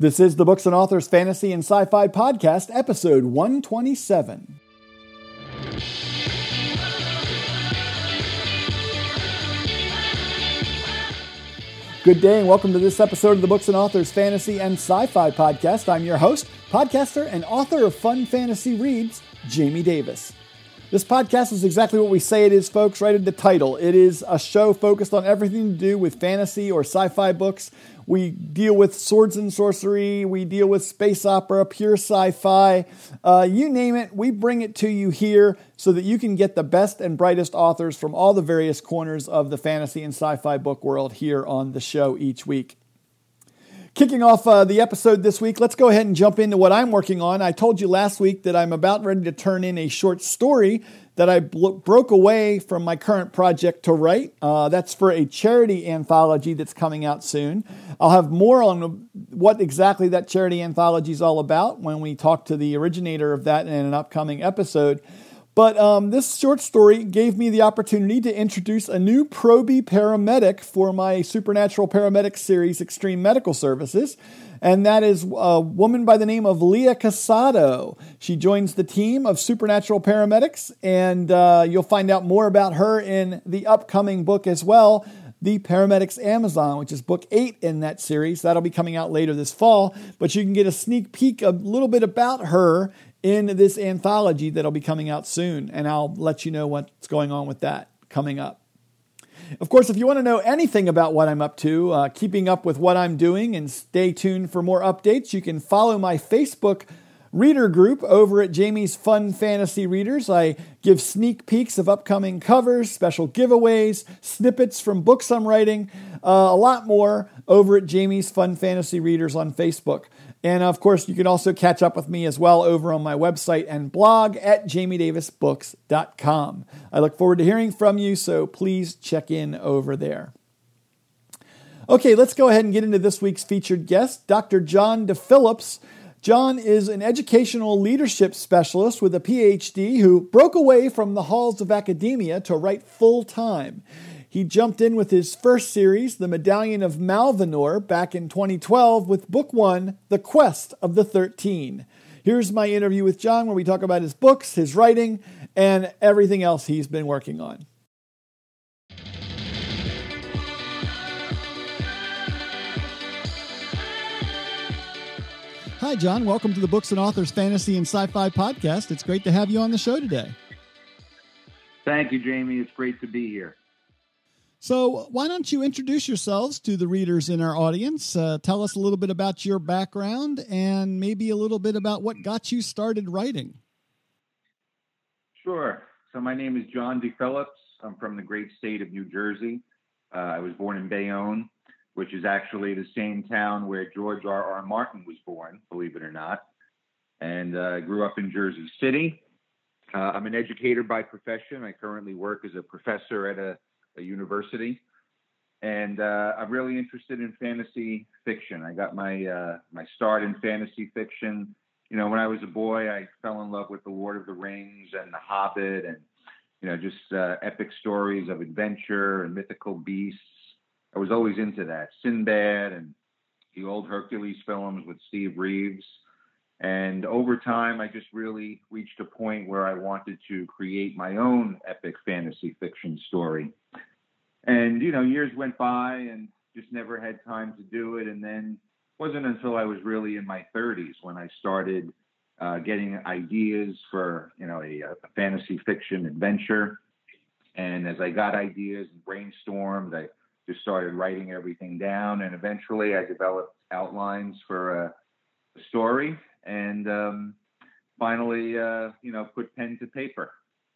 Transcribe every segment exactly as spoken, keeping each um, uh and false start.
This is the Books and Authors Fantasy and Sci-Fi Podcast, episode one twenty-seven. Good day and welcome to this episode of the Books and Authors Fantasy and Sci-Fi Podcast. I'm your host, podcaster, and author of Fun Fantasy Reads, Jamie Davis. This podcast is exactly what we say it is, folks, right in the title. It is a show focused on everything to do with fantasy or sci-fi books. We deal with swords and sorcery. We deal with space opera, pure sci-fi. Uh, you name it, we bring it to you here so that you can get the best and brightest authors from all the various corners of the fantasy and sci-fi book world here on the show each week. Kicking off uh, the episode this week, let's go ahead and jump into what I'm working on. I told you last week that I'm about ready to turn in a short story that I blo- broke away from my current project to write. Uh, that's for a charity anthology that's coming out soon. I'll have more on what exactly that charity anthology is all about when we talk to the originator of that in an upcoming episode. But um, this short story gave me the opportunity to introduce a new Proby paramedic for my Supernatural Paramedic series, Extreme Medical Services, and that is a woman by the name of Leah Casado. She joins the team of Supernatural Paramedics, and uh, you'll find out more about her in the upcoming book as well, The Paramedics Amazon, which is book eight in that series. That'll be coming out later this fall, but you can get a sneak peek a little bit about her in this anthology that'll be coming out soon, and I'll let you know what's going on with that coming up. Of course, if you want to know anything about what I'm up to, uh, keeping up with what I'm doing, and stay tuned for more updates, you can follow my Facebook reader group over at Jamie's Fun Fantasy Readers. I give sneak peeks of upcoming covers, special giveaways, snippets from books I'm writing, uh, a lot more over at Jamie's Fun Fantasy Readers on Facebook. And of course, you can also catch up with me as well over on my website and blog at jamie davis books dot com. I look forward to hearing from you, so please check in over there. Okay, let's go ahead and get into this week's featured guest, Doctor John DePhillips. John is an educational leadership specialist with a P H D who broke away from the halls of academia to write full-time. He jumped in with his first series, The Medallion of Malvanor, back in twenty twelve with book one, The Quest of the Thirteen. Here's my interview with John where we talk about his books, his writing, and everything else he's been working on. Hi, John. Welcome to the Books and Authors Fantasy and Sci-Fi Podcast. It's great to have you on the show today. Thank you, Jamie. It's great to be here. So why don't you introduce yourselves to the readers in our audience? Uh, tell us a little bit about your background and maybe a little bit about what got you started writing. Sure. So my name is John DePhillips. I'm from the great state of New Jersey. Uh, I was born in Bayonne, which is actually the same town where George R R. Martin was born, believe it or not. And I uh, grew up in Jersey City. Uh, I'm an educator by profession. I currently work as a professor at a a university, and uh, I'm really interested in fantasy fiction. I got my uh, my start in fantasy fiction. You know, when I was a boy, I fell in love with The Lord of the Rings and The Hobbit, and you know, just uh, epic stories of adventure and mythical beasts. I was always into that. Sinbad and the old Hercules films with Steve Reeves. And over time, I just really reached a point where I wanted to create my own epic fantasy fiction story. And, you know, years went by and just never had time to do it. And then it wasn't until I was really in my thirties when I started uh, getting ideas for, you know, a, a fantasy fiction adventure. And as I got ideas and brainstormed, I just started writing everything down. And eventually I developed outlines for a, a story. And um, finally, uh, you know, put pen to paper.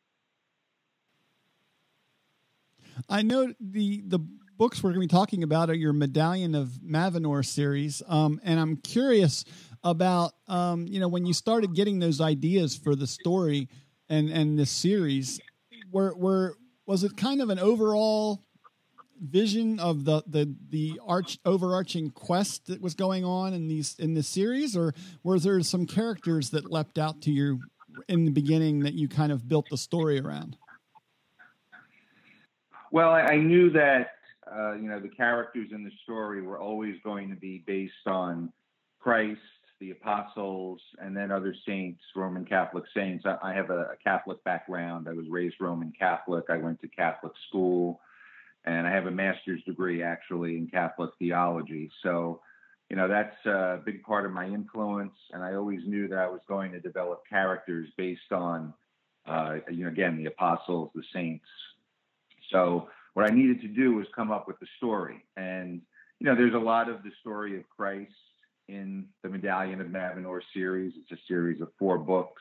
I know the the books we're going to be talking about are your Medallion of Malvanor series, um, and I'm curious about, um, you know, when you started getting those ideas for the story and and this series, were were was it kind of an overall vision of the the the arch overarching quest that was going on in these in this series, or was there some characters that leapt out to you in the beginning that you kind of built the story around? Well, I, I knew that uh, you know the characters in the story were always going to be based on Christ, the apostles, and then other saints, Roman Catholic saints. I, I have a, a Catholic background. I was raised Roman Catholic. I went to Catholic school, and I have a master's degree actually in Catholic theology. So, you know, that's a big part of my influence. And I always knew that I was going to develop characters based on, uh, you know, again, the apostles, the saints. So what I needed to do was come up with the story. And, you know, there's a lot of the story of Christ in the Medallion of Navanor series. It's a series of four books.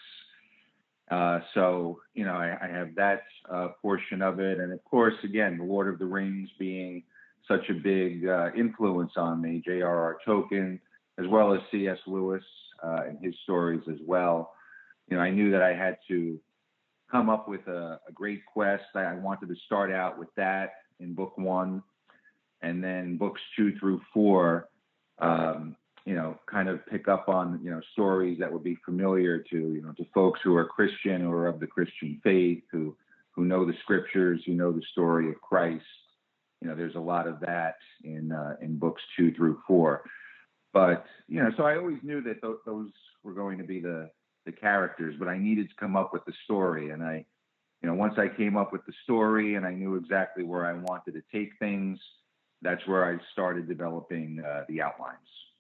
Uh, so, you know, I, I have that uh, portion of it. And of course, again, The Lord of the Rings being such a big uh, influence on me, J R R. Tolkien, as well as C S. Lewis uh, and his stories as well. You know, I knew that I had to come up with a, a great quest. I, I wanted to start out with that in book one, and then books two through four, um, you know, kind of pick up on, you know, stories that would be familiar to, you know, to folks who are Christian or of the Christian faith, who, who know the scriptures, who know the story of Christ. You know, there's a lot of that in, uh, in books two through four. But, you know, so I always knew that th- those were going to be the, the characters, but I needed to come up with the story. And I, you know, once I came up with the story and I knew exactly where I wanted to take things, that's where I started developing uh, the outlines.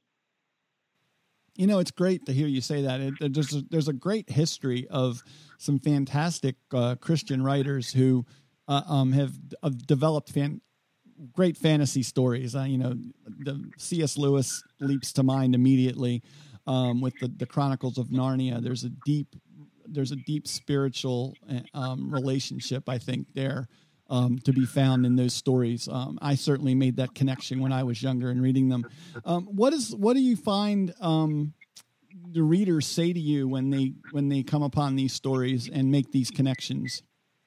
You know, it's great to hear you say that. It, there's a, there's a great history of some fantastic uh, Christian writers who uh, um, have uh, developed fan, great fantasy stories. Uh, you know, the C S. Lewis leaps to mind immediately um, with the, the Chronicles of Narnia. There's a deep, there's a deep spiritual um, relationship, I think, there um, to be found in those stories. Um, I certainly made that connection when I was younger and reading them. Um, what is, what do you find um, the readers say to you when they when they come upon these stories and make these connections?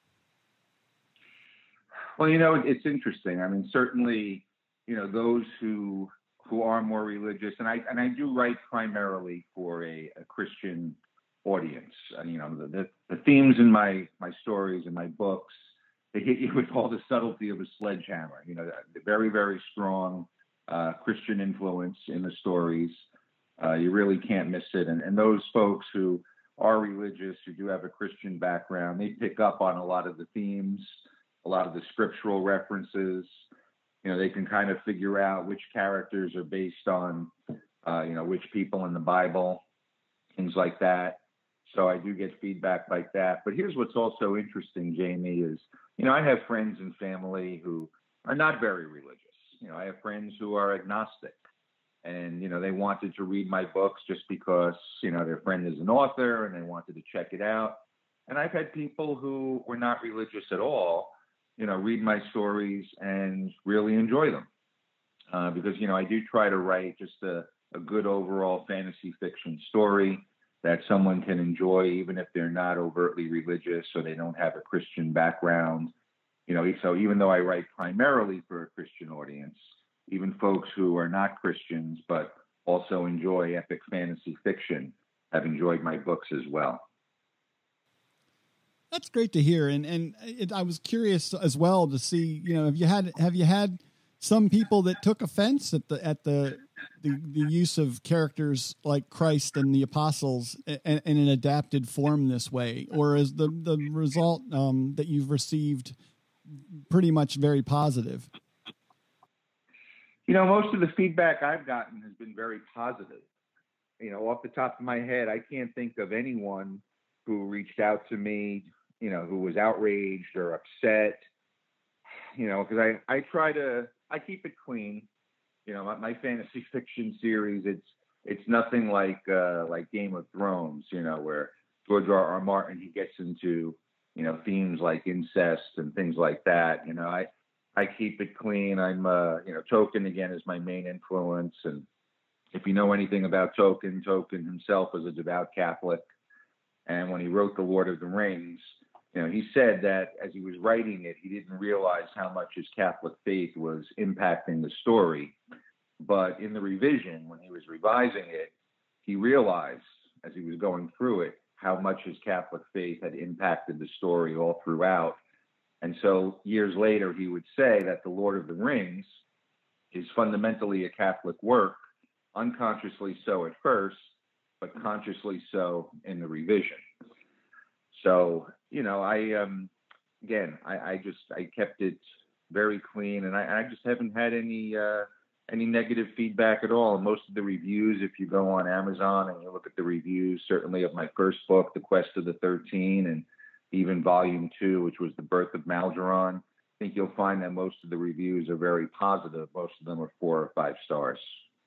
Well, you know, it's interesting. I mean, certainly, you know, those who who are more religious, and I and I do write primarily for a, a Christian audience. Uh, you know, the, the the themes in my my stories and my books, they hit you with all the subtlety of a sledgehammer. You know, the very very strong uh, Christian influence in the stories. Uh, you really can't miss it. And and those folks who are religious, who do have a Christian background, they pick up on a lot of the themes, a lot of the scriptural references. You know, they can kind of figure out which characters are based on, uh, you know, which people in the Bible, things like that. So I do get feedback like that. But here's what's also interesting, Jamie, is, you know, I have friends and family who are not very religious. You know, I have friends who are agnostic. And, you know, they wanted to read my books just because, you know, their friend is an author and they wanted to check it out. And I've had people who were not religious at all, you know, read my stories and really enjoy them. Uh, because, you know, I do try to write just a, a good overall fantasy fiction story that someone can enjoy, even if they're not overtly religious or they don't have a Christian background. You know, so even though I write primarily for a Christian audience, even folks who are not Christians but also enjoy epic fantasy fiction have enjoyed my books as well. That's great to hear, and and it, I was curious as well to see, you know, have you had have you had some people that took offense at the at the the, the use of characters like Christ and the apostles in, in an adapted form this way, or is the the result um, that you've received pretty much very positive? You know, most of the feedback I've gotten has been very positive. You know, off the top of my head, I can't think of anyone who reached out to me, you know, who was outraged or upset, you know, because I, I try to, I keep it clean. You know, my, my fantasy fiction series, it's it's nothing like uh, like Game of Thrones, you know, where George R. R. Martin, he gets into, you know, themes like incest and things like that. You know, I, I keep it clean. I'm, uh, you know, Tolkien, again, is my main influence. And if you know anything about Tolkien, Tolkien himself was a devout Catholic. And when he wrote The Lord of the Rings, you know, he said that as he was writing it, he didn't realize how much his Catholic faith was impacting the story. But in the revision, when he was revising it, he realized as he was going through it, how much his Catholic faith had impacted the story all throughout. And so years later, he would say that The Lord of the Rings is fundamentally a Catholic work, unconsciously so at first, but consciously so in the revision. So, you know, I, um, again, I, I just, I kept it very clean, and I, I just haven't had any, uh, any negative feedback at all. And most of the reviews, if you go on Amazon and you look at the reviews, certainly of my first book, The Quest of the thirteen, and even volume two, which was The Birth of Malgeron, I think you'll find that most of the reviews are very positive. Most of them are four or five stars.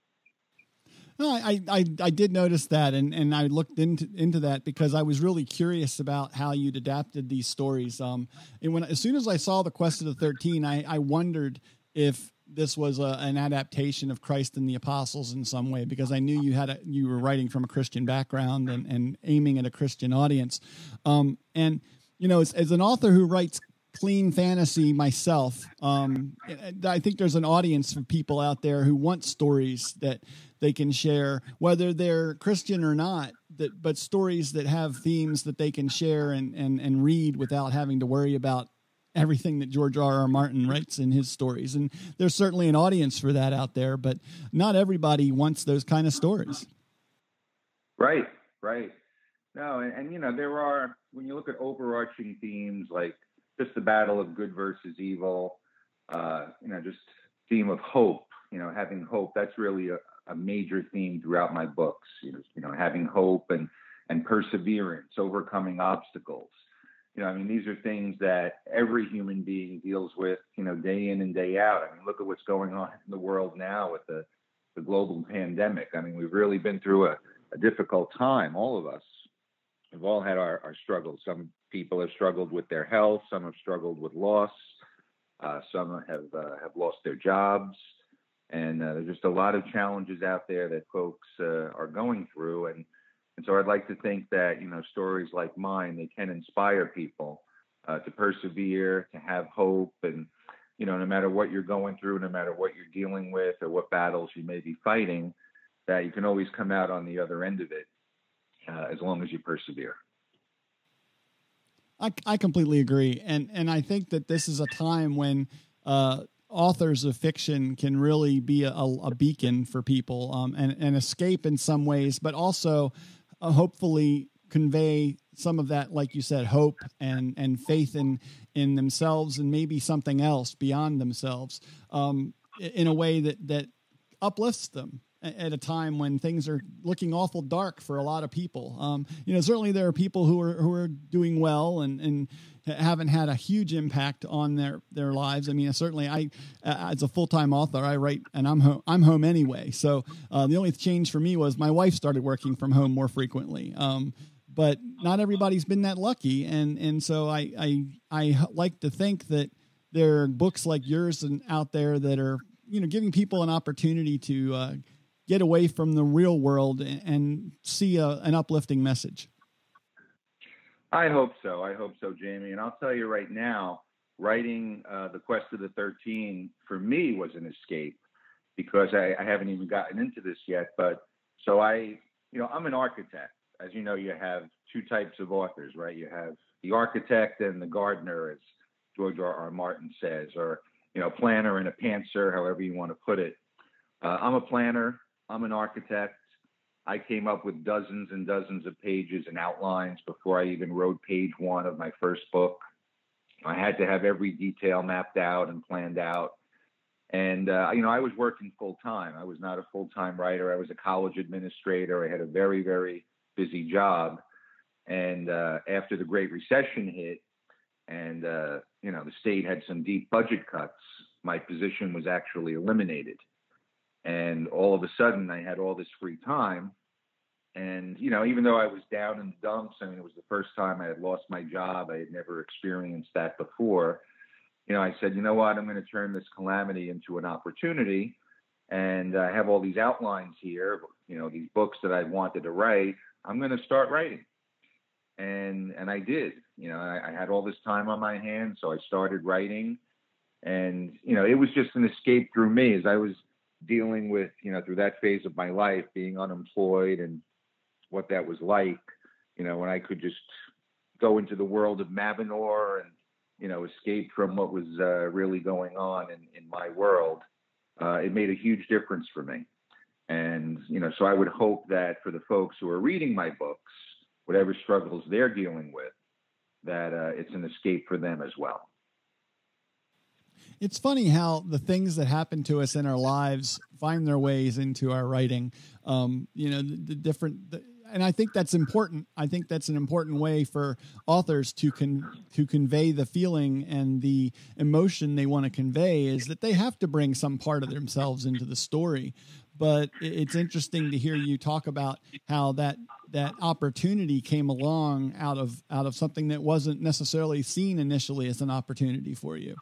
No, I, I, I did notice that, and, and I looked into into that because I was really curious about how you'd adapted these stories. Um, and when as soon as I saw The Quest of the thirteen, I, I wondered if this was a, an adaptation of Christ and the Apostles in some way, because I knew you had a, you were writing from a Christian background and, and aiming at a Christian audience. Um, and you know, as, as an author who writes clean fantasy myself, um, I think there's an audience for people out there who want stories that they can share, whether they're Christian or not, that, but stories that have themes that they can share and, and, and read without having to worry about everything that George R. R. Martin writes in his stories. And there's certainly an audience for that out there, but not everybody wants those kind of stories. Right, right. No, and, and you know, there are, when you look at overarching themes like just the battle of good versus evil, uh, you know, just theme of hope, you know, having hope, that's really a, a major theme throughout my books, you know, you know, having hope and, and perseverance, overcoming obstacles. You know, I mean, these are things that every human being deals with, you know, day in and day out. I mean, look at what's going on in the world now with the, the global pandemic. I mean, we've really been through a, a difficult time, all of us. We've all had our, our struggles. Some people have struggled with their health. Some have struggled with loss. Uh, some have uh, have lost their jobs. And uh, there's just a lot of challenges out there that folks uh, are going through. And And so I'd like to think that, you know, stories like mine, they can inspire people uh, to persevere, to have hope. And, you know, no matter what you're going through, no matter what you're dealing with or what battles you may be fighting, that you can always come out on the other end of it uh, as long as you persevere. I, I completely agree. And, and I think that this is a time when uh, authors of fiction can really be a, a beacon for people um, and, and escape in some ways, but also Uh, hopefully convey some of that, like you said, hope and, and faith in, in themselves and maybe something else beyond themselves um, in a way that, that uplifts them at a time when things are looking awful dark for a lot of people. Um, you know, certainly there are people who are, who are doing well and, and haven't had a huge impact on their, their lives. I mean, certainly I, uh, as a full-time author, I write and I'm home, I'm home anyway. So uh, the only change for me was my wife started working from home more frequently. Um, but not everybody's been that lucky. And, and so I, I, I like to think that there are books like yours and out there that are, you know, giving people an opportunity to, uh, get away from the real world and, and see a, an uplifting message. I hope so. I hope so, Jamie. And I'll tell you right now, writing uh, The Quest of the thirteen for me was an escape because I, I haven't even gotten into this yet. But so I, you know, I'm an architect. As you know, you have two types of authors, right? You have the architect and the gardener, as George R. R. Martin says, or, you know, planner and a pantser, however you want to put it. Uh, I'm a planner. I'm an architect. I came up with dozens and dozens of pages and outlines before I even wrote page one of my first book. I had to have every detail mapped out and planned out. And, uh, you know, I was working full time. I was not a full-time writer. I was a college administrator. I had a very, very busy job. And uh, after the Great Recession hit and, uh, you know, the state had some deep budget cuts, my position was actually eliminated. And all of a sudden I had all this free time. And, you know, even though I was down in the dumps, I mean, it was the first time I had lost my job. I had never experienced that before. You know, I said, you know what, I'm going to turn this calamity into an opportunity. And I have all these outlines here, you know, these books that I wanted to write. I'm going to start writing. And, and I did, you know, I, I had all this time on my hands. So I started writing and, you know, it was just an escape through me as I was dealing with, you know, through that phase of my life, being unemployed and what that was like, you know, when I could just go into the world of Mavinor and, you know, escape from what was uh, really going on in, in my world. Uh, it made a huge difference for me. And, you know, so I would hope that for the folks who are reading my books, whatever struggles they're dealing with, that uh, it's an escape for them as well. It's funny how the things that happen to us in our lives find their ways into our writing. Um, you know, the, the different, the, and I think that's important. I think that's an important way for authors to con, to convey the feeling and the emotion they want to convey, is that they have to bring some part of themselves into the story. But it's interesting to hear you talk about how that that opportunity came along out of out of something that wasn't necessarily seen initially as an opportunity for you.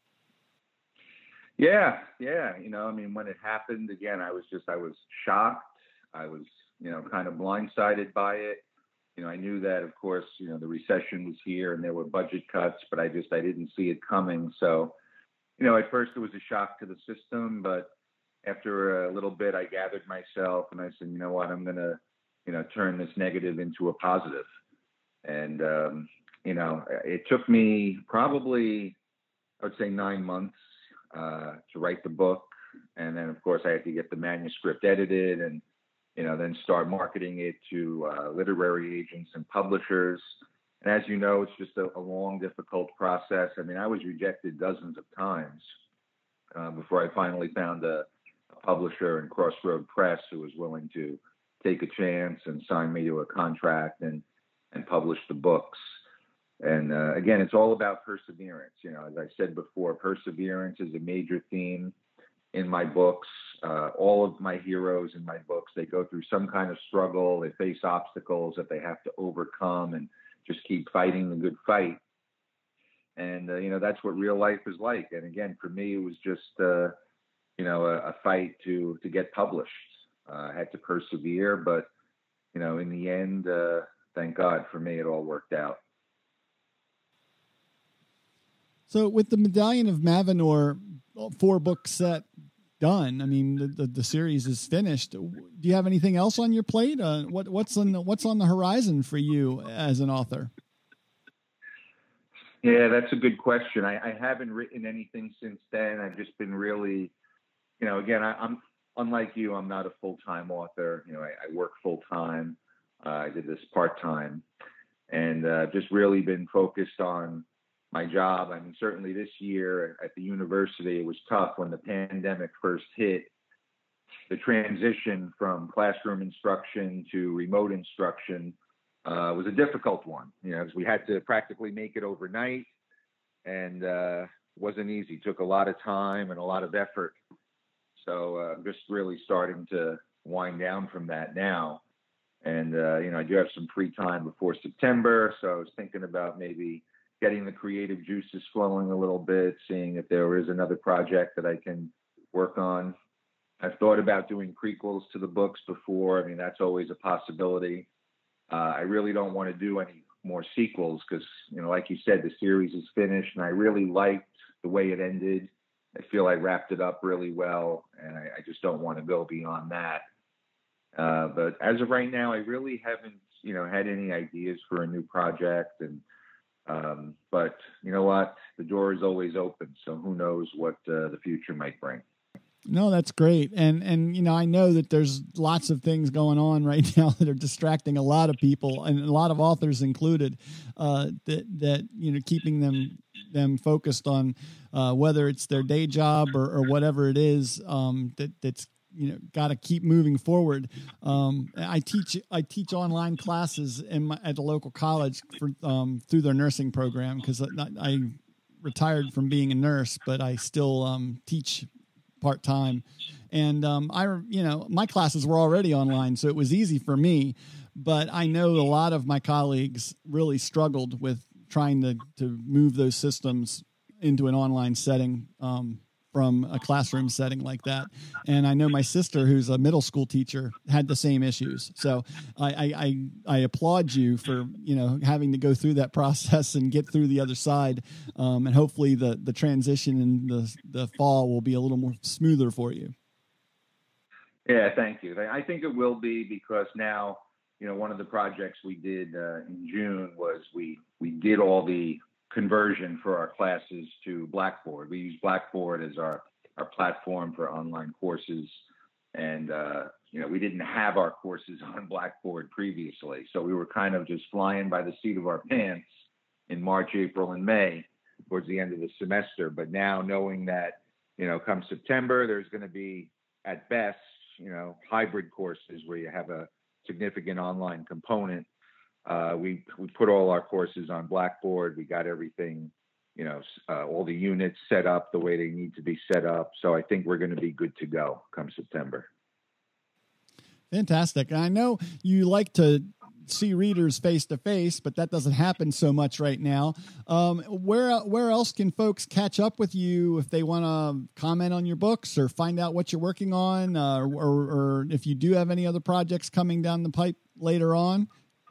Yeah, yeah. You know, I mean, when it happened, again, I was just, I was shocked. I was, you know, kind of blindsided by it. You know, I knew that, of course, you know, the recession was here and there were budget cuts, but I just, I didn't see it coming. So, you know, at first it was a shock to the system, but after a little bit, I gathered myself and I said, you know what, I'm going to, you know, turn this negative into a positive. And, um, you know, it took me probably, I would say nine months uh, to write the book. And then, of course, I had to get the manuscript edited and, you know, then start marketing it to uh, literary agents and publishers. And as you know, it's just a, a long, difficult process. I mean, I was rejected dozens of times uh, before I finally found a, a publisher in Crossroad Press who was willing to take a chance and sign me to a contract and, and publish the books. And uh, again, it's all about perseverance. You know, as I said before, perseverance is a major theme in my books. Uh, all of my heroes in my books, they go through some kind of struggle. They face obstacles that they have to overcome and just keep fighting the good fight. And, uh, you know, that's what real life is like. And again, for me, it was just, uh, you know, a, a fight to, to get published. Uh, I had to persevere, but, you know, in the end, uh, thank God for me, it all worked out. So with the Medallion of Mavenor four book set done, I mean, the, the, the series is finished. Do you have anything else on your plate? Uh, what, what's on the, what's on the horizon for you as an author? Yeah, that's a good question. I, I haven't written anything since then. I've just been really, you know, again, I, I'm unlike you. I'm not a full-time author. You know, I, I work full-time. Uh, I did this part-time, and uh, just really been focused on my job. I mean, certainly this year at the university, it was tough when the pandemic first hit. The transition from classroom instruction to remote instruction uh, was a difficult one, you know, because we had to practically make it overnight, and uh, wasn't easy. It took a lot of time and a lot of effort. So uh, I'm just really starting to wind down from that now. And, uh, you know, I do have some free time before September, so I was thinking about maybe getting the creative juices flowing a little bit, seeing if there is another project that I can work on. I've thought about doing prequels to the books before. I mean, that's always a possibility. Uh, I really don't want to do any more sequels because, you know, like you said, the series is finished, and I really liked the way it ended. I feel I wrapped it up really well, and I, I just don't want to go beyond that. Uh, but as of right now, I really haven't, you know, had any ideas for a new project. And Um, but you know what? The door is always open. So who knows what uh, the future might bring. No, that's great. And, and, you know, I know that there's lots of things going on right now that are distracting a lot of people, and a lot of authors included, uh, that, that, you know, keeping them, them focused on, uh, whether it's their day job or, or whatever it is, um, that that's, you know, got to keep moving forward. Um, I teach, I teach online classes in my, at a local college for, um, through their nursing program. Cause I, I retired from being a nurse, but I still, um, teach part-time. And, um, I, you know, my classes were already online, so it was easy for me, but I know a lot of my colleagues really struggled with trying to, to move those systems into an online setting, um, from a classroom setting like that. And I know my sister, who's a middle school teacher, had the same issues. So I, I, I, I applaud you for, you know, having to go through that process and get through the other side. Um, and hopefully the, the transition in the, the fall will be a little more smoother for you. Yeah, thank you. I think it will be, because now, you know, one of the projects we did uh, in June was we, we did all the conversion for our classes to Blackboard. We use Blackboard as our, our platform for online courses. And uh, you know, we didn't have our courses on Blackboard previously. So we were kind of just flying by the seat of our pants in March, April, and May towards the end of the semester. But now knowing that, you know, come September, there's going to be at best, you know, hybrid courses where you have a significant online component. Uh, we, we put all our courses on Blackboard. We got everything, you know, uh, all the units set up the way they need to be set up. So I think we're going to be good to go come September. Fantastic. I know you like to see readers face to face, but that doesn't happen so much right now. Um, where where else can folks catch up with you if they want to comment on your books or find out what you're working on, uh, or, or if you do have any other projects coming down the pipe later on?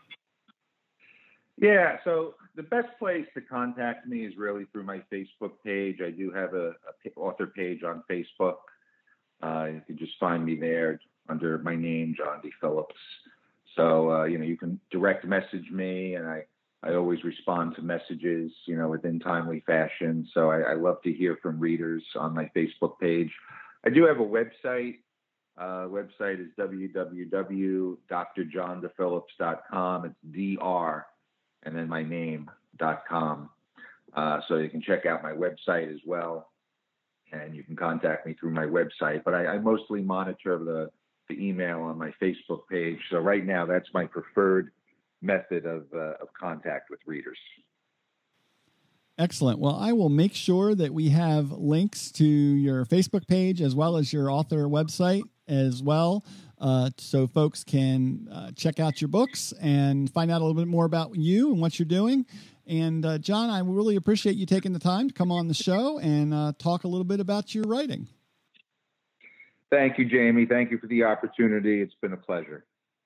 Yeah, so the best place to contact me is really through my Facebook page. I do have a, a author page on Facebook. Uh, you can just find me there under my name, John D. Phillips. So, uh, you know, you can direct message me, and I, I always respond to messages, you know, within timely fashion. So I, I love to hear from readers on my Facebook page. I do have a website. Uh, website is w w w dot d r john d phillips dot com. It's D R and then my name dot com. Uh, so you can check out my website as well, and you can contact me through my website. But I, I mostly monitor the the email on my Facebook page. So right now, that's my preferred method of, uh, of contact with readers. Excellent. Well, I will make sure that we have links to your Facebook page as well as your author website as well, uh, so folks can uh, check out your books and find out a little bit more about you and what you're doing. And uh, John, I really appreciate you taking the time to come on the show and uh, talk a little bit about your writing. Thank you, Jamie. Thank you for the opportunity. It's been a pleasure.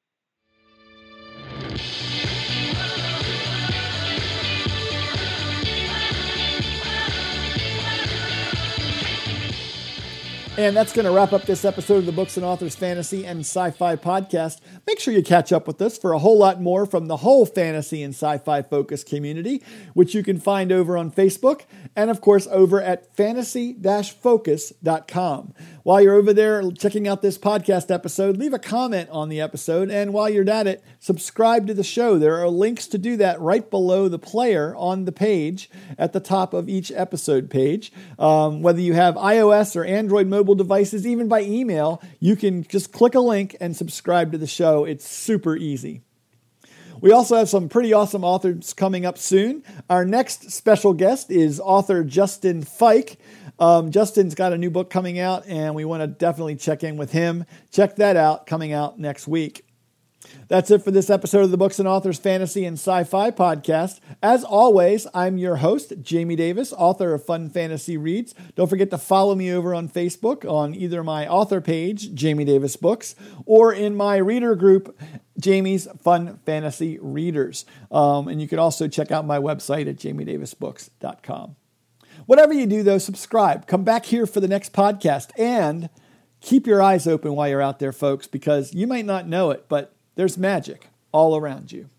And that's going to wrap up this episode of the Books and Authors Fantasy and Sci-Fi Podcast. Make sure you catch up with us for a whole lot more from the whole fantasy and sci-fi focus community, which you can find over on Facebook and, of course, over at fantasy dash focus dot com. While you're over there checking out this podcast episode, leave a comment on the episode. And while you're at it, subscribe to the show. There are links to do that right below the player on the page at the top of each episode page. Um, whether you have iOS or Android mobile devices, even by email, you can just click a link and subscribe to the show. It's super easy. We also have some pretty awesome authors coming up soon. Our next special guest is author Justin Fike. Um, Justin's got a new book coming out, and we want to definitely check in with him. Check that out, coming out next week. That's it for this episode of the Books and Authors Fantasy and Sci-Fi Podcast. As always, I'm your host, Jamie Davis, author of Fun Fantasy Reads. Don't forget to follow me over on Facebook on either my author page, Jamie Davis Books, or in my reader group, Jamie's Fun Fantasy Readers. Um, and you can also check out my website at jamie davis books dot com. Whatever you do, though, subscribe. Come back here for the next podcast, and keep your eyes open while you're out there, folks, because you might not know it, but there's magic all around you.